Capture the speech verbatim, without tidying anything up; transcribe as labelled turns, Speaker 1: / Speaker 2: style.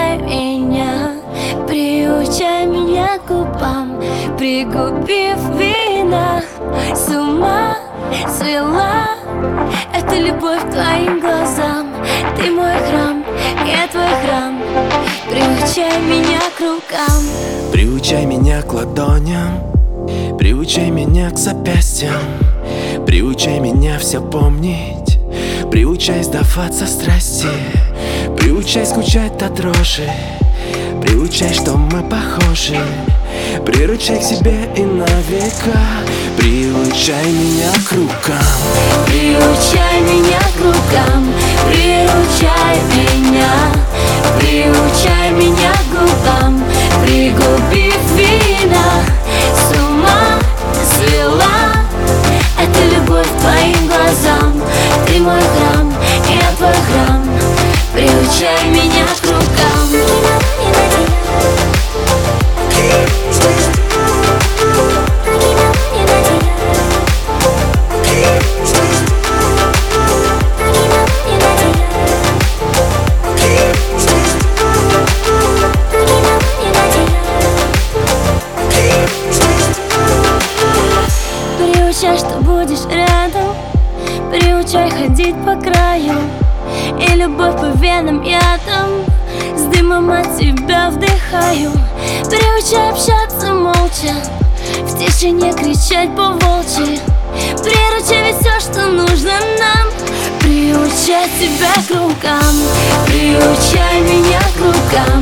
Speaker 1: приучай меня, приучай меня к губам, пригубив вина. С ума свела эта любовь к твоим глазам. Ты мой храм, я твой храм. Приучай меня к рукам,
Speaker 2: приучай меня к ладоням, приучай меня к запястьям, приучай меня все помнить, приучай сдаваться страсти, приучай скучать от дрожи, приучай, что мы похожи, приручай к себе и на века. Приучай меня к рукам,
Speaker 1: приучай меня к рукам, приучай меня, приучай меня к губам, пригубив вина. С ума свела эта любовь к твоим глазам. Ты мой храм, я твой храм. Приучай меня к рукам. Приучай, что будешь рядом, приучай ходить по краю, и любовь по венам ядом, с дымом от тебя вдыхаю. Приучай общаться молча, в тишине кричать по-волчьи, приручай ведь все, что нужно нам. Приучай тебя к рукам, приучай меня к рукам,